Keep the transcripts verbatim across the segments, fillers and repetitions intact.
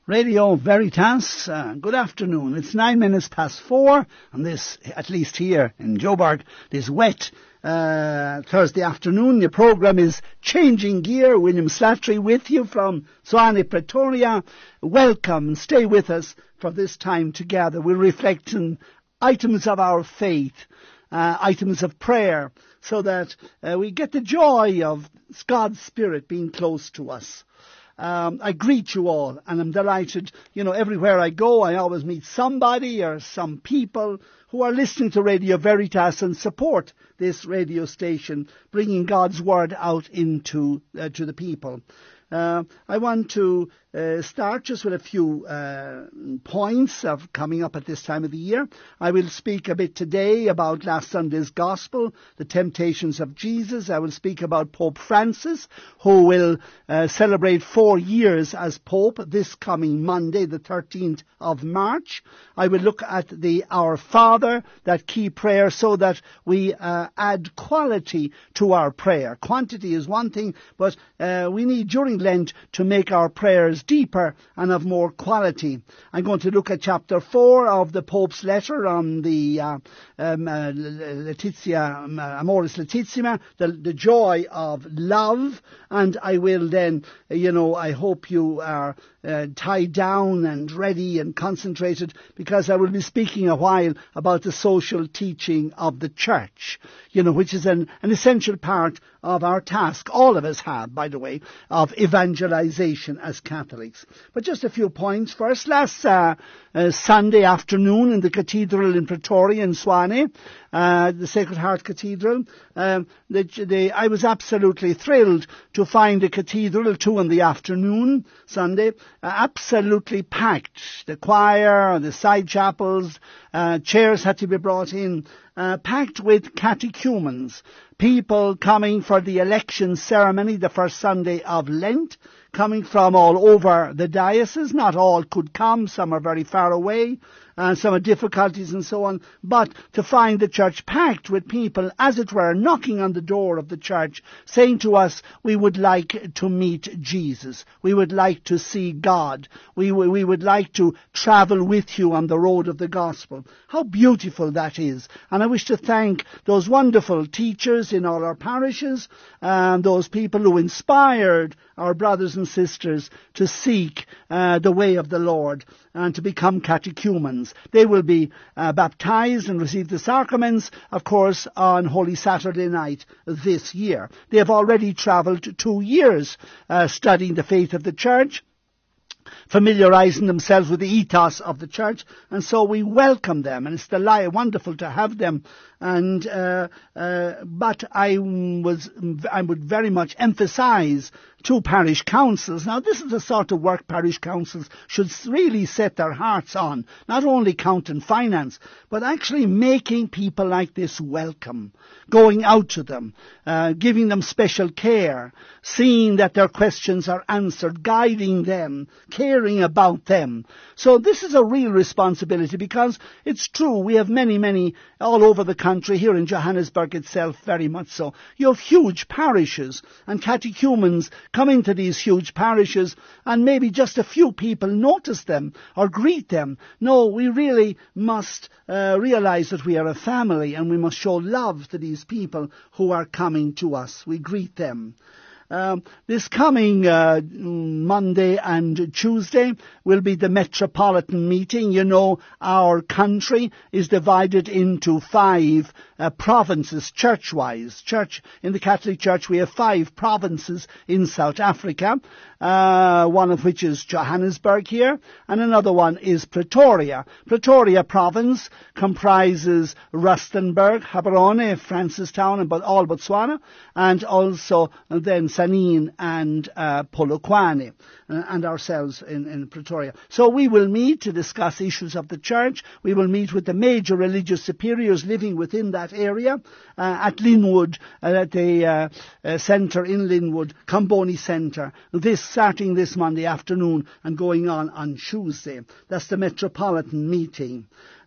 Radio Veritas, uh, good afternoon. It's nine minutes past four, and this, at least here in Joburg, this wet uh, Thursday afternoon. Your programme is Changing Gear. William Slattery with you from Swanee, Pretoria. Welcome and stay with us for this time together. We'll reflect on items of our faith, uh, items of prayer, so that uh, we get the joy of God's Spirit being close to us. Um, I greet you all, and I'm delighted. You know, everywhere I go, I always meet somebody or some people who are listening to Radio Veritas and support this radio station, bringing God's word out into uh, to the people. Uh, I want to uh, start just with a few uh, points of coming up at this time of the year. I will speak a bit today about last Sunday's Gospel, the temptations of Jesus. I will speak about Pope Francis, who will uh, celebrate four years as Pope this coming Monday, the thirteenth of March. I will look at the Our Father, that key prayer, so that we uh, add quality to our prayer. Quantity is one thing, but uh, we need during Lent to make our prayers deeper and of more quality. I'm going to look at chapter four of the Pope's letter on the uh, um, uh, Laetitia, um, Amoris Laetissima, the, the joy of love, and I will then, you know, I hope you are uh, tied down and ready and concentrated, because I will be speaking a while about the social teaching of the Church, you know, which is an, an essential part of our task. All of us have, by the way, of evangelization as Catholics. But just a few points first. Last uh, uh, Sunday afternoon in the cathedral in Pretoria in Swanee, uh, the Sacred Heart Cathedral, um, the, the, I was absolutely thrilled to find the cathedral at two in the afternoon, Sunday, uh, absolutely packed. The choir, the side chapels, uh, chairs had to be brought in, uh, packed with catechumens. People coming for the election ceremony, the first Sunday of Lent, coming from all over the diocese. Not all could come, some are very far away, and some have difficulties and so on. But to find the church packed with people, as it were, knocking on the door of the church, saying to us, we would like to meet Jesus. We would like to see God. We, we would like to travel with you on the road of the gospel. How beautiful that is. And I wish to thank those wonderful teachers in all our parishes, and those people who inspired our brothers and sisters to seek uh, the way of the Lord and to become catechumens. They will be uh, baptized and receive the sacraments, of course, on Holy Saturday night this year. They have already travelled two years uh, studying the faith of the Church, familiarising themselves with the ethos of the Church, and so we welcome them, and it's delight, wonderful to have them. And uh, uh, but I was I would very much emphasise to parish councils. Now, this is the sort of work parish councils should really set their hearts on, not only count and finance, but actually making people like this welcome, going out to them, uh, giving them special care, seeing that their questions are answered, guiding them, caring about them. So this is a real responsibility, because it's true, we have many, many all over the country, here in Johannesburg itself very much so. You have huge parishes, and catechumens come into these huge parishes, and maybe just a few people notice them or greet them. No, we really must uh, realise that we are a family, and we must show love to these people who are coming to us. We greet them. Um, this coming uh, Monday and Tuesday will be the Metropolitan meeting. You know, our country is divided into five uh, provinces, church-wise. Church in the Catholic Church, we have five provinces in South Africa, uh, one of which is Johannesburg here, and another one is Pretoria. Pretoria province comprises Rustenburg, Gaborone, Francistown, and all Botswana, and also uh, then Sanin and uh, Polokwane, uh, and ourselves in, in Pretoria. So we will meet to discuss issues of the Church. We will meet with the major religious superiors living within that area uh, at Linwood, uh, at the uh, uh, centre in Linwood, Kamboni Centre, this starting this Monday afternoon and going on on Tuesday. That's the Metropolitan meeting.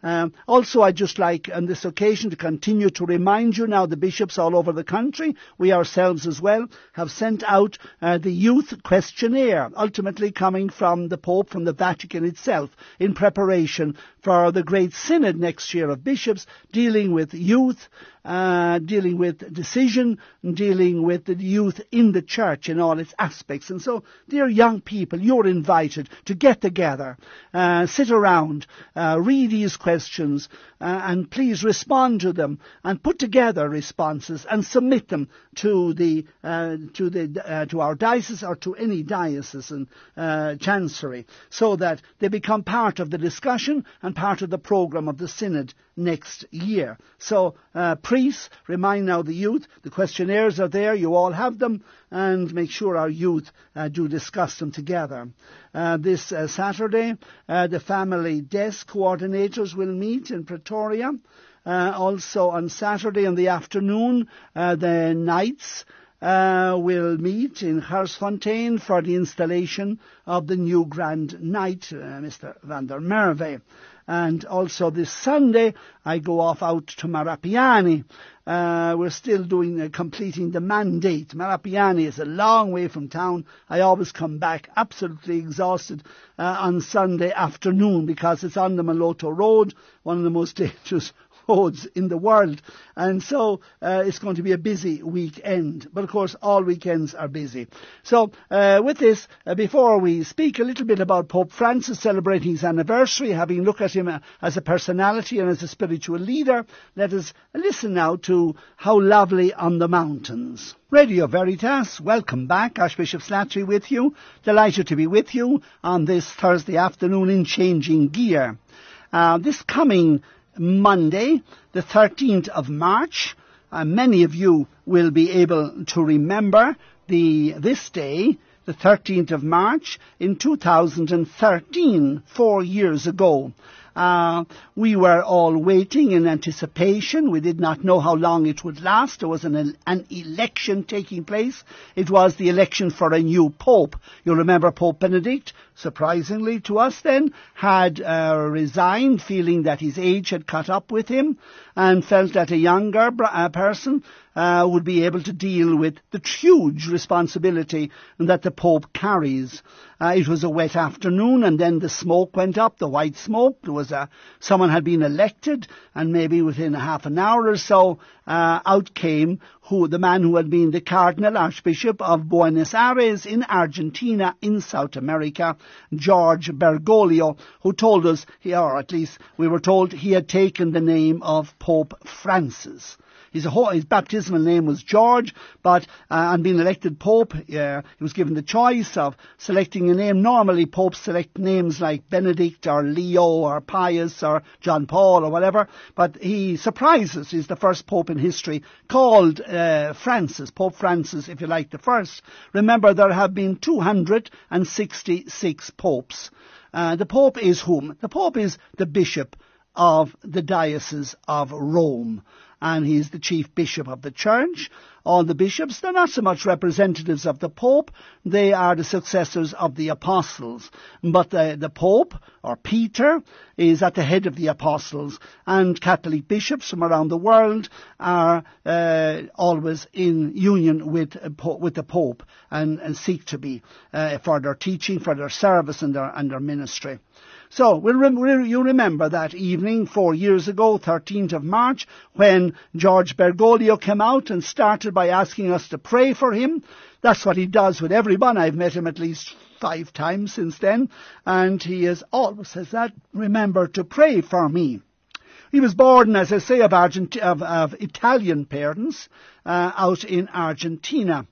Um, also, I'd just like on this occasion to continue to remind you now, the bishops all over the country, we ourselves as well, have sent out uh, the youth questionnaire, ultimately coming from the Pope, from the Vatican itself, in preparation for the great synod next year of bishops, dealing with youth, uh, dealing with decision, dealing with the youth in the church in all its aspects. And so, dear young people, you're invited to get together, uh, sit around, uh, read these questions, uh, and please respond to them, and put together responses and submit them to the uh, to the uh, to our diocese or to any diocesan uh, chancery, so that they become part of the discussion and part of the programme of the synod next year. So, uh, priests, remind now the youth, the questionnaires are there, you all have them, and make sure our youth uh, do discuss them together. Uh, this uh, Saturday, uh, the family desk coordinators will meet in Pretoria. Uh, also on Saturday in the afternoon, uh, the Knights uh, will meet in Gersfontein for the installation of the new Grand Knight, uh, Mister van der Merwe. And also this Sunday, I go off out to Marapiani. Uh, we're still doing, uh, completing the mandate. Marapiani is a long way from town. I always come back absolutely exhausted uh, on Sunday afternoon, because it's on the Maloto Road, one of the most dangerous roads in the world. And so uh, it's going to be a busy weekend. But of course, all weekends are busy. So uh, with this, uh, before we speak a little bit about Pope Francis celebrating his anniversary, having looked at him uh, as a personality and as a spiritual leader, let us listen now to How Lovely on the Mountains. Radio Veritas, welcome back. Archbishop Slattery with you. Delighted to be with you on this Thursday afternoon in Changing Gear. Uh, this coming Monday, the thirteenth of March, uh, many of you will be able to remember the this day, the thirteenth of March, in two thousand thirteen, four years ago. Uh, we were all waiting in anticipation. We did not know how long it would last. There was an, an election taking place. It was the election for a new pope. You'll remember Pope Benedict, surprisingly to us then, had uh, resigned, feeling that his age had caught up with him, and felt that a younger uh, person uh, would be able to deal with the huge responsibility that the Pope carries. Uh, it was a wet afternoon, and then the smoke went up, the white smoke. There was a, someone had been elected, and maybe within a half an hour or so, uh, out came who, the man who had been the Cardinal Archbishop of Buenos Aires in Argentina in South America, George Bergoglio, who told us, or at least we were told, he had taken the name of Pope Francis. His, his baptismal name was George, but uh, on being elected Pope, uh, he was given the choice of selecting a name. Normally, popes select names like Benedict or Leo or Pius or John Paul or whatever, but he surprises. He's the first pope in history called uh, Francis, Pope Francis, if you like, the first. Remember, there have been two hundred sixty-six popes. Uh, the Pope is whom? The Pope is the Bishop of the Diocese of Rome, and he's the chief bishop of the church. All the bishops, they're not so much representatives of the Pope, they are the successors of the apostles. But the, the Pope, or Peter, is at the head of the apostles, and Catholic bishops from around the world are uh, always in union with, uh, with the Pope, and, and seek to be uh, for their teaching, for their service and their, and their ministry. So, we'll rem- you remember that evening four years ago, thirteenth of March, when George Bergoglio came out and started by asking us to pray for him. That's what he does with everyone. I've met him at least five times since then, and he has always says that, remember to pray for me. He was born, as I say, of, Argent- of, of Italian parents uh, out in Argentina.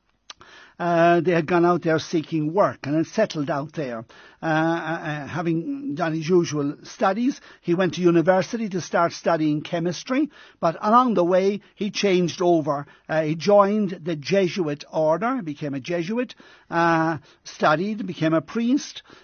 Uh, they had gone out there seeking work and had settled out there. Uh, uh, having done his usual studies, he went to university to start studying chemistry, but along the way he changed over. Uh, he joined the Jesuit order, became a Jesuit, uh, studied, became a priest,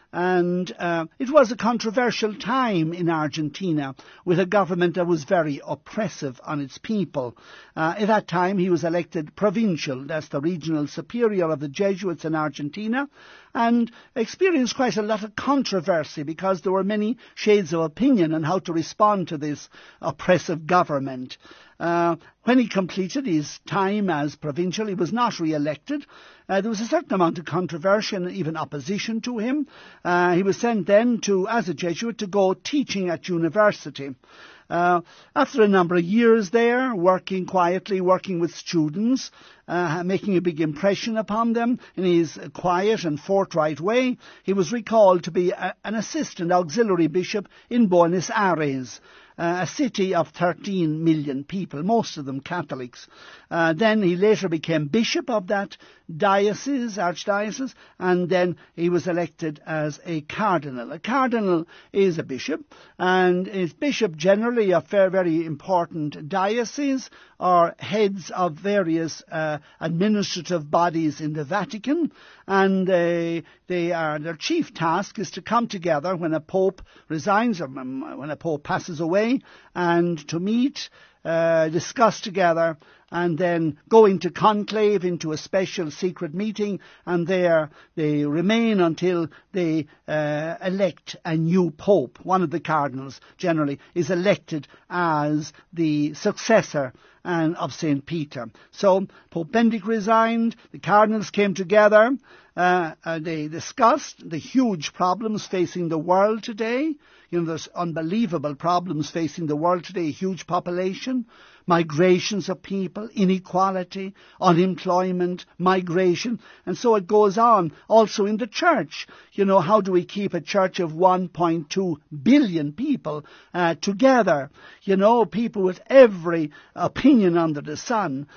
And uh, it was a controversial time in Argentina, with a government that was very oppressive on its people. Uh, at that time he was elected provincial, that's the regional superior of the Jesuits in Argentina, and experienced quite a lot of controversy because there were many shades of opinion on how to respond to this oppressive government. Uh, when he completed his time as provincial, he was not re-elected. Uh, there was a certain amount of controversy and even opposition to him. Uh, he was sent then to, as a Jesuit, to go teaching at university. Uh, after a number of years there, working quietly, working with students, uh, making a big impression upon them in his quiet and forthright way, he was recalled to be a, an assistant auxiliary bishop in Buenos Aires, uh, a city of thirteen million people, most of them Catholics. Uh, then he later became bishop of that diocese, archdiocese, and then he was elected as a cardinal. A cardinal is a bishop, and is bishop generally of very, very important dioceses or heads of various uh, administrative bodies in the Vatican, and they, they are, their chief task is to come together when a pope resigns or when a pope passes away, and to meet, uh, discuss together, and then go into conclave, into a special secret meeting, and there they remain until they uh, elect a new pope. One of the cardinals generally is elected as the successor and of Saint Peter. So Pope Benedict resigned, the cardinals came together, uh, uh, they discussed the huge problems facing the world today. You know, there's unbelievable problems facing the world today, a huge population, migrations of people, inequality, unemployment, migration, and so it goes on. Also in the church, you know, how do we keep a church of one point two billion people uh, together? You know, people with every opinion under the sun,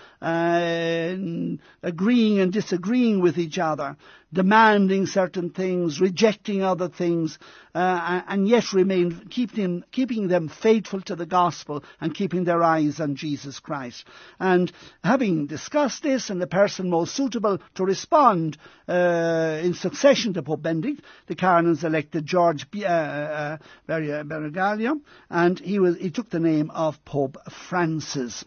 uh, agreeing and disagreeing with each other, demanding certain things, rejecting other things, uh, and yet remain keeping, keeping them faithful to the gospel and keeping their eyes on Jesus Christ. And having discussed this, and the person most suitable to respond uh, in succession to Pope Benedict, the cardinals elected George uh, uh, Bergoglio, and he was he took the name of Pope Francis.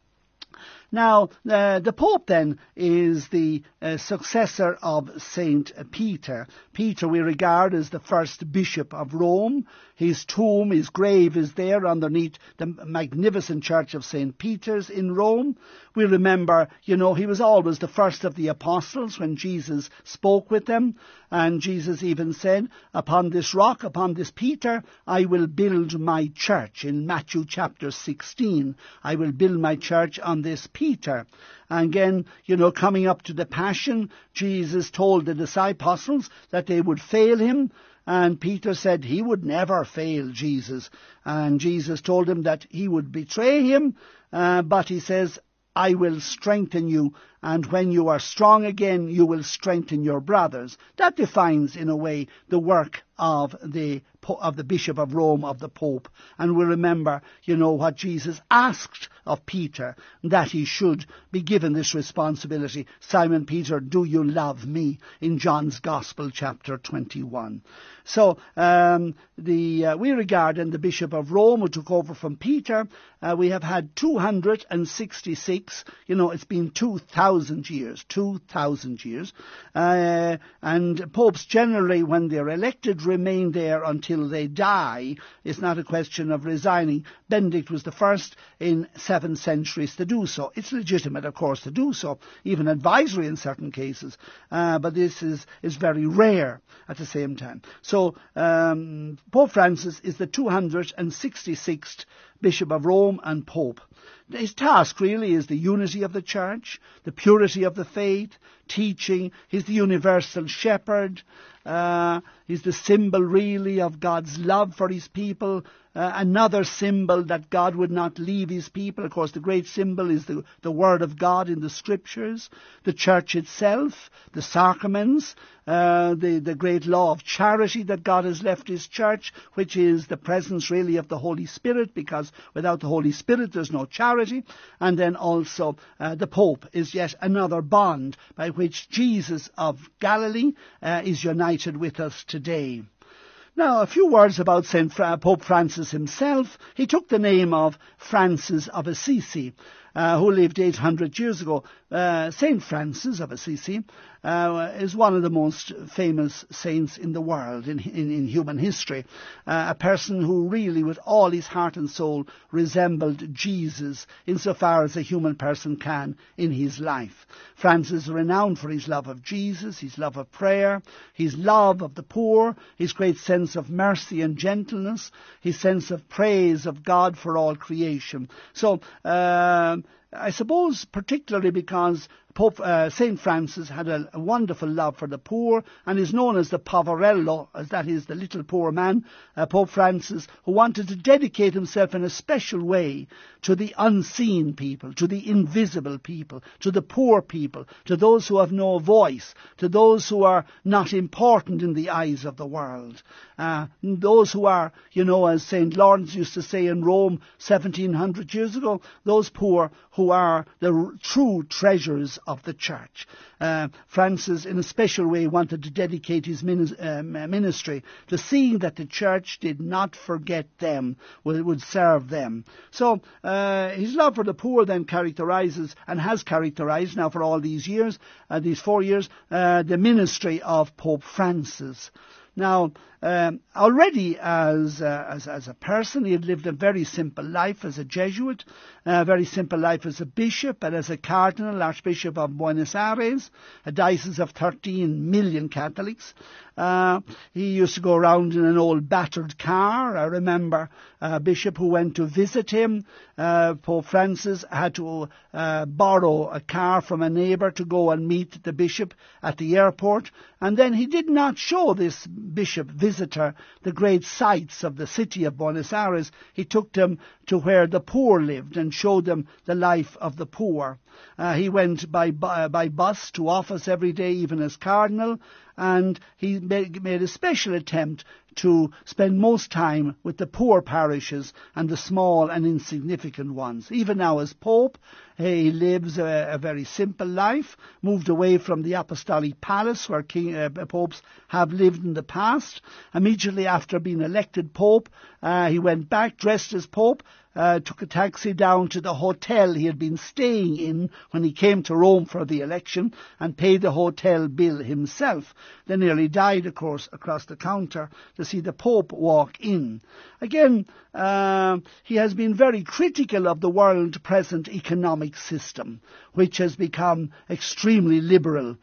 Now, uh, the Pope then is the uh, successor of Saint Peter. Peter we regard as the first bishop of Rome. His tomb, his grave is there underneath the magnificent church of Saint Peter's in Rome. We remember, you know, he was always the first of the apostles when Jesus spoke with them. And Jesus even said, upon this rock, upon this Peter, I will build my church. In Matthew chapter sixteen, I will build my church on this Peter. And again, you know, coming up to the Passion, Jesus told the disciples that they would fail him. And Peter said he would never fail Jesus. And Jesus told him that he would betray him, uh, but he says, I will strengthen you, and when you are strong again, you will strengthen your brothers. That defines, in a way, the work of the of the Bishop of Rome, of the Pope. And we remember, you know, what Jesus asked of Peter, that he should be given this responsibility. Simon Peter, do you love me? In John's Gospel, chapter twenty-one. So um, the uh, we regard in the Bishop of Rome, who took over from Peter, uh, we have had two hundred sixty-six, you know, it's been two thousand years, two thousand years. Uh, and popes generally, when they're elected, remain there until they die. It's not a question of resigning. Benedict was the first in seven centuries to do so. It's legitimate, of course, to do so, even advisory in certain cases, uh, but this is, is very rare at the same time. So um, Pope Francis is the two hundred sixty-sixth Bishop of Rome and Pope. His task really is the unity of the Church, the purity of the faith, teaching. He's the universal shepherd. Uh, he's the symbol really of God's love for his people. Uh, another symbol that God would not leave his people. Of course, the great symbol is the, the Word of God in the Scriptures, the Church itself, the sacraments, uh, the, the great law of charity that God has left his Church, which is the presence really of the Holy Spirit, because without the Holy Spirit there's no charity. And then also uh, the Pope is yet another bond by which Jesus of Galilee uh, is united with us today. Now, a few words about Saint Fra- Pope Francis himself. He took the name of Francis of Assisi, uh, who lived eight hundred years ago. Uh, Saint Francis of Assisi uh, is one of the most famous saints in the world, in, in, in human history. Uh, a person who really, with all his heart and soul, resembled Jesus insofar as a human person can in his life. Francis is renowned for his love of Jesus, his love of prayer, his love of the poor, his great sense of mercy and gentleness, his sense of praise of God for all creation. So, uh, I suppose particularly because Pope uh, Saint Francis had a, a wonderful love for the poor and is known as the Poverello, as that is the little poor man, uh, Pope Francis, who wanted to dedicate himself in a special way to the unseen people, to the invisible people, to the poor people, to those who have no voice, to those who are not important in the eyes of the world. Uh, those who are, you know, as Saint Lawrence used to say in Rome seventeen hundred years ago, those poor who are the r- true treasures of the church. Uh, Francis, in a special way, wanted to dedicate his minis- uh, ministry to seeing that the church did not forget them, would, would serve them. So uh, his love for the poor then characterizes, and has characterized now for all these years, uh, these four years, uh, the ministry of Pope Francis. Now, um, already as, uh, as as a person, he had lived a very simple life as a Jesuit, a very simple life as a bishop and as a cardinal, Archbishop of Buenos Aires, a diocese of thirteen million Catholics. Uh, he used to go around in an old battered car. I remember a bishop who went to visit him. Uh, Pope Francis had to uh, borrow a car from a neighbour to go and meet the bishop at the airport. And then he did not show this bishop visitor the great sights of the city of Buenos Aires. He took them to where the poor lived and showed them the life of the poor. Uh, he went by, by by bus to office every day, even as cardinal, and he made, made a special attempt to spend most time with the poor parishes and the small and insignificant ones. Even now as Pope, he lives a, a very simple life, moved away from the apostolic palace where king, uh, popes have lived in the past. Immediately after being elected Pope, uh, he went back dressed as Pope, Uh, took a taxi down to the hotel he had been staying in when he came to Rome for the election and paid the hotel bill himself. Then nearly died, of course, across the counter to see the Pope walk in. Again, uh, he has been very critical of the world present economic system, which has become extremely liberal,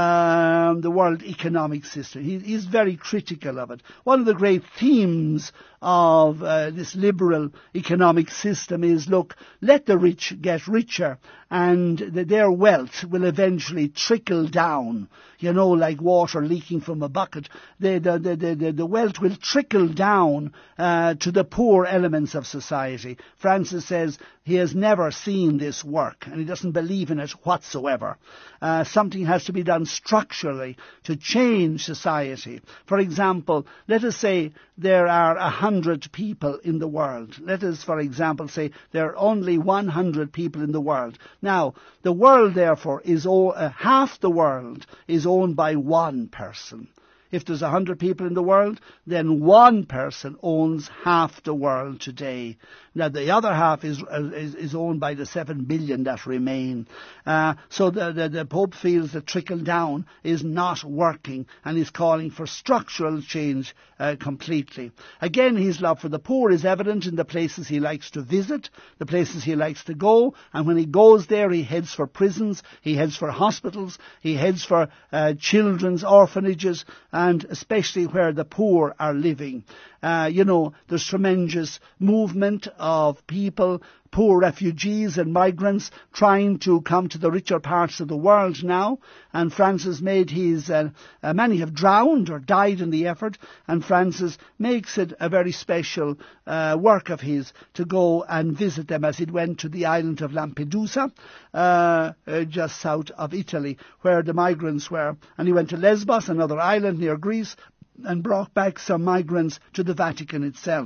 uh, the world economic system. He, he's very critical of it. One of the great themes of uh, this liberal economic system is, look, let the rich get richer and th- their wealth will eventually trickle down, you know, like water leaking from a bucket. The, the, the, the, the wealth will trickle down uh, to the poor elements of society. Francis says he has never seen this work and he doesn't believe in it whatsoever. Uh, something has to be done structurally to change society. For example, let us say there are a hundred people in the world. Let us, for example, say there are only one hundred people in the world. Now, the world, therefore, is o- uh, half the world is owned by one person. If there's a hundred people in the world, then one person owns half the world today. Now, the other half is uh, is, is owned by the seven billion that remain. Uh, so the, the, the Pope feels that trickle down is not working and is calling for structural change uh, completely. Again, his love for the poor is evident in the places he likes to visit, the places he likes to go, and when he goes there, he heads for prisons, he heads for hospitals, he heads for uh, children's orphanages, and especially where the poor are living. Uh, you know, there's tremendous movement of people, poor refugees and migrants trying to come to the richer parts of the world now. And Francis made his, uh, uh, many have drowned or died in the effort, and Francis makes it a very special uh, work of his to go and visit them, as he went to the island of Lampedusa, uh, uh, just south of Italy, where the migrants were. And he went to Lesbos, another island near Greece, and brought back some migrants to the Vatican itself.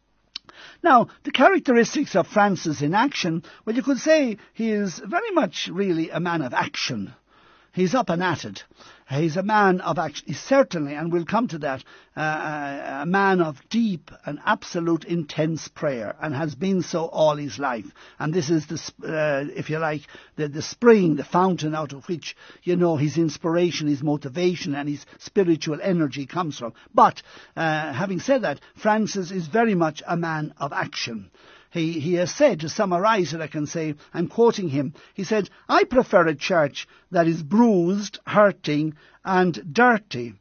Now, the characteristics of Francis in action, well, you could say he is very much really a man of action. He's up and at it. He's a man of action. He's certainly, and we'll come to that, uh, a man of deep and absolute intense prayer, and has been so all his life. And this is, the, uh, if you like, the, the spring, the fountain out of which, you know, his inspiration, his motivation and his spiritual energy comes from. But, uh, having said that, Francis is very much a man of action. He, he has said, to summarise it, I can say, I'm quoting him, he said, I prefer a church that is bruised, hurting and dirty.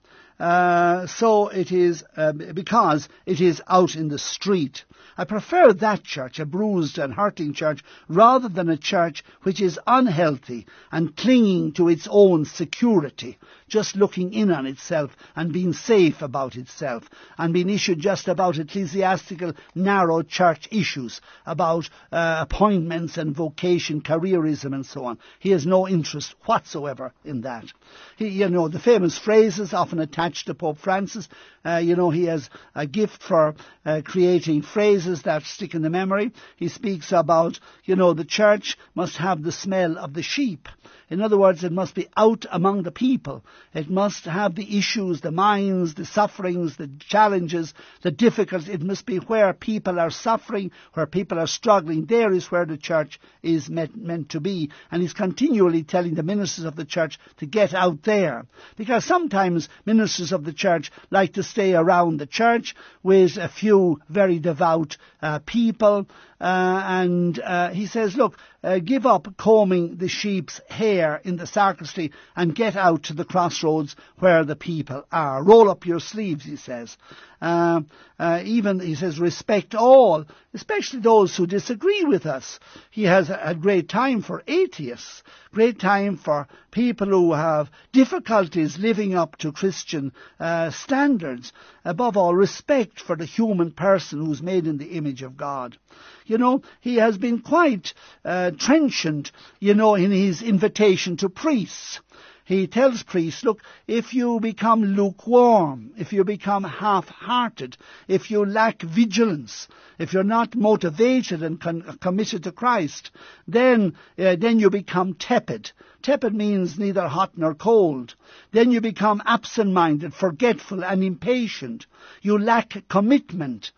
Uh, so it is, uh, because it is out in the street. I prefer that church, a bruised and hurting church, rather than a church which is unhealthy and clinging to its own security, just looking in on itself and being safe about itself, and being issued just about ecclesiastical, narrow church issues, about uh, appointments and vocation, careerism and so on. He has no interest whatsoever in that. He, you know, the famous phrases often attached to Pope Francis, uh, you know, he has a gift for uh, creating phrases that stick in the memory. He speaks about, you know, the church must have the smell of the sheep. In other words, it must be out among the people. It must have the issues, the minds, the sufferings, the challenges, the difficulties. It must be where people are suffering, where people are struggling. There is where the church is meant, meant to be. And he's continually telling the ministers of the church to get out there. Because sometimes ministers of the church like to stay around the church with a few very devout uh, people. Uh, and uh, he says, look, uh, give up combing the sheep's hair in the sacristy and get out to the crossroads where the people are. Roll up your sleeves, he says. Uh, uh, even, he says, respect all, especially those who disagree with us. He has a, a great time for atheists, great time for people who have difficulties living up to Christian uh, standards. Above all, respect for the human person who's made in the image of God. You know, he has been quite uh, trenchant, you know, in his invitation to priests. He tells priests, look, if you become lukewarm, if you become half-hearted, if you lack vigilance, if you're not motivated and con- committed to Christ, then uh, then you become tepid. Tepid means neither hot nor cold. Then you become absent-minded, forgetful and impatient. You lack commitment.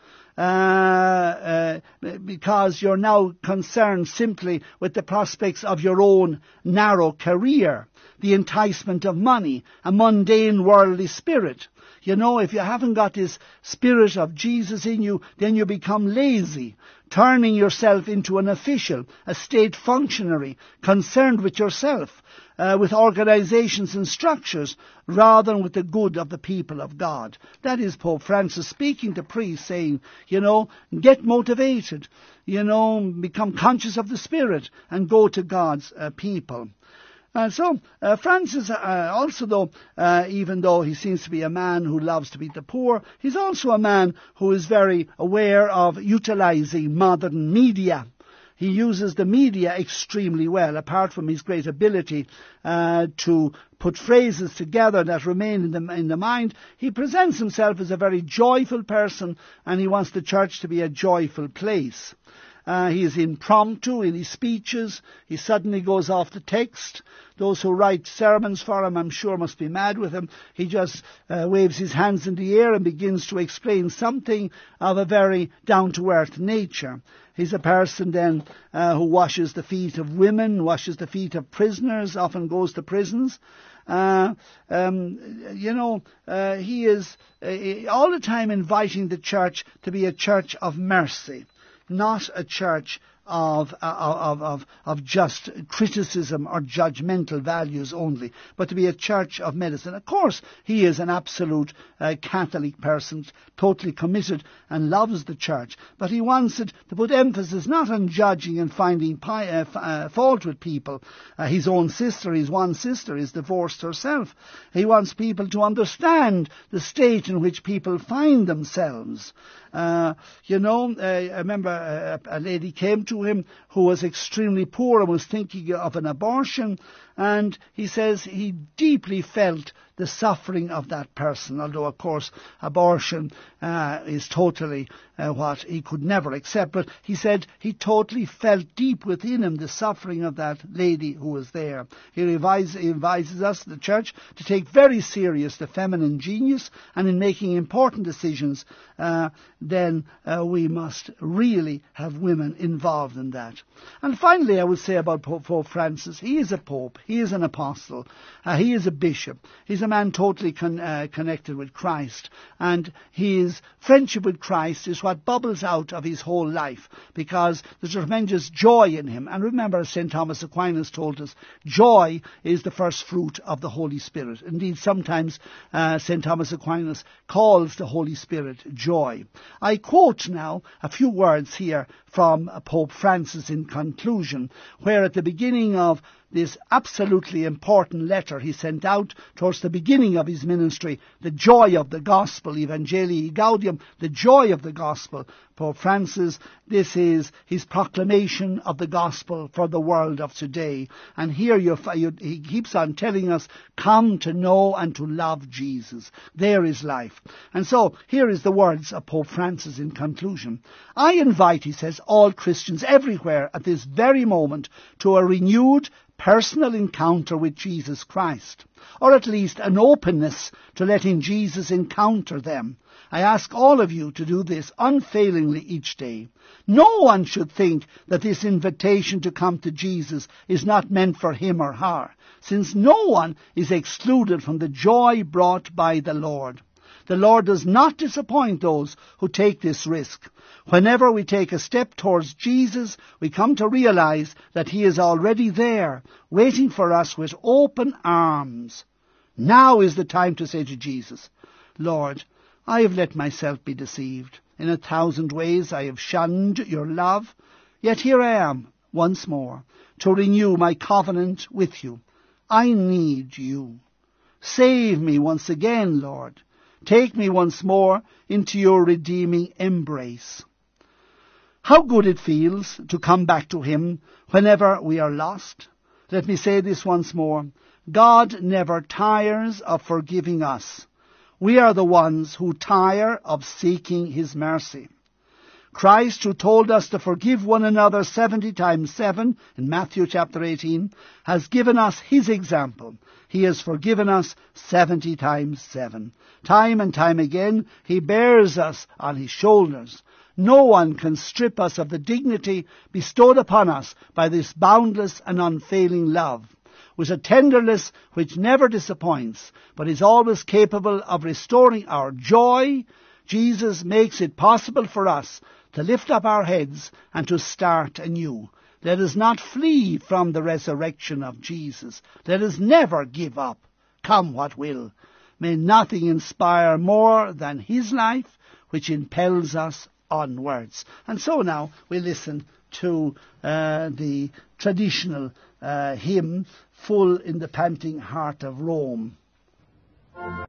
Uh, uh, because you're now concerned simply with the prospects of your own narrow career, the enticement of money, a mundane worldly spirit. You know, if you haven't got this spirit of Jesus in you, then you become lazy, turning yourself into an official, a state functionary, concerned with yourself, uh, with organizations and structures, rather than with the good of the people of God. That is Pope Francis speaking to priests, saying, you know, get motivated, you know, become conscious of the Spirit, and go to God's uh, people. Uh, so, uh, Francis, uh, also though, uh, even though he seems to be a man who loves to be the poor, he's also a man who is very aware of utilizing modern media. He uses the media extremely well, apart from his great ability uh, to put phrases together that remain in the, in the mind. He presents himself as a very joyful person, and he wants the church to be a joyful place. Uh, he is impromptu in his speeches. He suddenly goes off the text. Those who write sermons for him, I'm sure, must be mad with him. He just uh, waves his hands in the air and begins to explain something of a very down-to-earth nature. He's a person then uh, who washes the feet of women, washes the feet of prisoners, often goes to prisons. Uh, um, you know, uh, he is uh, all the time inviting the church to be a church of mercy, not a church of, of, of, of just criticism or judgmental values only, but to be a church of medicine. Of course, he is an absolute uh, Catholic person, totally committed and loves the church, but he wants it to put emphasis not on judging and finding pi- uh, f- uh, fault with people. Uh, his own sister, his one sister, is divorced herself. He wants people to understand the state in which people find themselves. Uh, you know, uh, I remember a, a lady came to him who was extremely poor and was thinking of an abortion, And he says he deeply felt the suffering of that person, although of course abortion uh, is totally uh, what he could never accept. But he said he totally felt deep within him the suffering of that lady who was there. He, revise, he advises us, the church, to take very serious the feminine genius, and in making important decisions, uh, then uh, we must really have women involved in that. And finally, I would say about Pope, Pope Francis, he is a pope, he is an apostle, uh, he is a bishop, he's a man totally con- uh, connected with Christ, and his friendship with Christ is what bubbles out of his whole life, because there's tremendous joy in him. And remember, as Saint Thomas Aquinas told us, joy is the first fruit of the Holy Spirit. Indeed, sometimes uh, Saint Thomas Aquinas calls the Holy Spirit joy. I quote now a few words here from uh, Pope Francis in conclusion, where at the beginning of this absolutely important letter he sent out towards the beginning of his ministry, the joy of the gospel, Evangelii Gaudium, the joy of the gospel. Pope Francis, this is his proclamation of the gospel for the world of today. And here you, you, he keeps on telling us, come to know and to love Jesus. There is life. And so here is the words of Pope Francis in conclusion. I invite, he says, all Christians everywhere at this very moment to a renewed personal encounter with Jesus Christ, or at least an openness to letting Jesus encounter them. I ask all of you to do this unfailingly each day. No one should think that this invitation to come to Jesus is not meant for him or her, since no one is excluded from the joy brought by the Lord. The Lord does not disappoint those who take this risk. Whenever we take a step towards Jesus, we come to realize that he is already there, waiting for us with open arms. Now is the time to say to Jesus, Lord, I have let myself be deceived. In a thousand ways I have shunned your love, yet here I am once more to renew my covenant with you. I need you. Save me once again, Lord. Take me once more into your redeeming embrace. How good it feels to come back to him whenever we are lost. Let me say this once more. God never tires of forgiving us. We are the ones who tire of seeking his mercy. Christ, who told us to forgive one another seventy times seven in Matthew chapter eighteen, has given us his example. He has forgiven us seventy times seven. Time and time again, he bears us on his shoulders. No one can strip us of the dignity bestowed upon us by this boundless and unfailing love. With a tenderness which never disappoints, but is always capable of restoring our joy, Jesus makes it possible for us to lift up our heads and to start anew. Let us not flee from the resurrection of Jesus. Let us never give up, come what will. May nothing inspire more than his life, which impels us onwards. And so now we listen to uh, the traditional uh, hymn, Full in the Panting Heart of Rome.